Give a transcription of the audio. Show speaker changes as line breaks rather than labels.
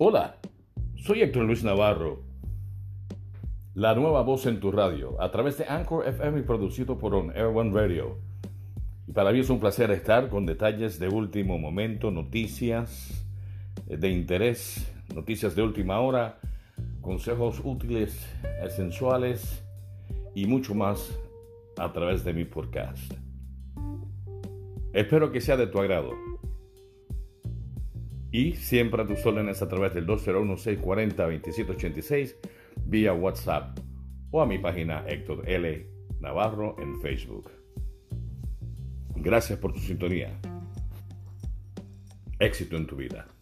Hola, soy Héctor Luis Navarro, la nueva voz en tu radio, a través de Anchor FM y producido por On Air One Radio. Y para mí es un placer estar con detalles de último momento, noticias de interés, noticias de última hora, consejos útiles, esenciales y mucho más a través de mi podcast. Espero que sea de tu agrado. Y siempre a tus órdenes a través del 201-640-2786 vía WhatsApp o a mi página Héctor L. Navarro en Facebook. Gracias por tu sintonía. Éxito en tu vida.